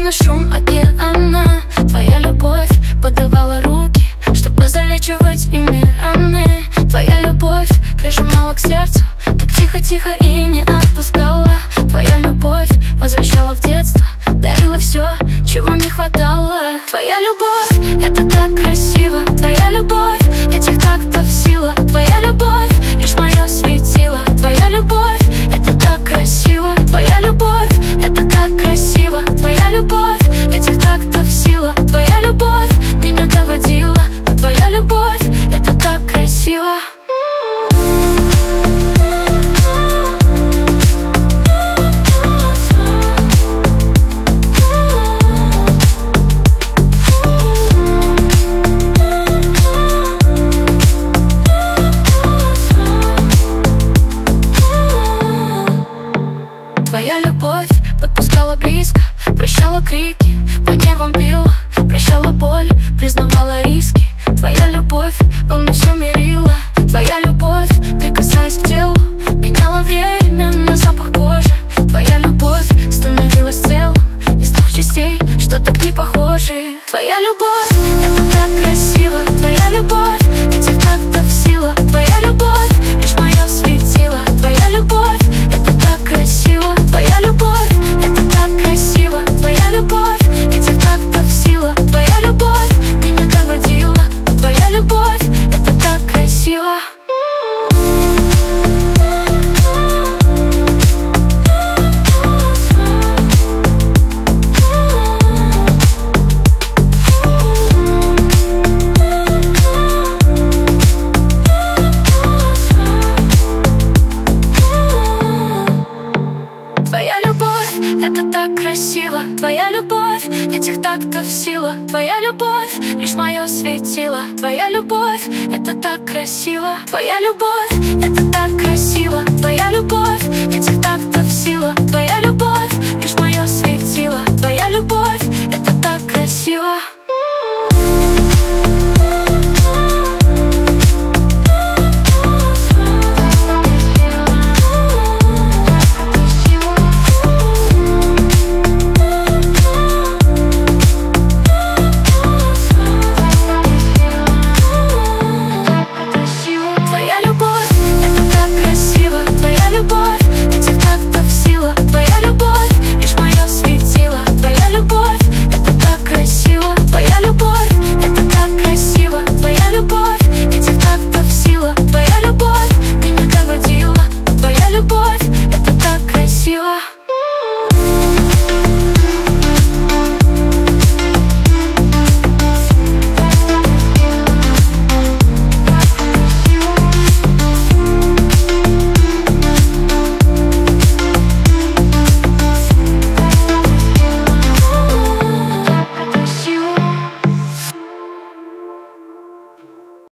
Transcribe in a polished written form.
на шум океана. Твоя любовь подавала руки, чтобы залечивать ими раны. Твоя любовь прижимала к сердцу так тихо-тихо и не отпускала. Твоя любовь возвращала в детство, дарила все, чего не хватало. Твоя любовь — это так красиво. Твоя любовь — этих тактов сила. Твоя любовь — лишь мое светило. Твоя любовь — это так красиво. Твоя любовь — это так красиво. Твоя любовь — этих тактов сила. Твоя любовь меня доводила. Твоя любовь — это так красиво. Твоя любовь подпускала близко, прощала крики, по нервам била, прощала боль, признавала риски. Твоя любовь волну все мирила. Твоя любовь, прикасаясь к телу, меняла время на запах кожи. Твоя любовь становилась целым из двух частей, что так не похожи. Твоя любовь — это так красиво. Твоя любовь — этих тактов сила. Твоя любовь — лишь мое светило. Твоя любовь — это так красиво. Твоя любовь — это так красиво. Твоя любовь — этих тактов сила. Твоя любовь меня доводила. Твоя любовь — это так красиво. Твоя любовь — это так красиво. Твоя любовь — этих тактов сила. Твоя любовь — лишь мое светило. Твоя любовь — это так красиво. Твоя любовь — это так красиво. Твоя любовь — этих тактов сила. Твоя любовь — лишь мое светило. Твоя любовь — это так красиво.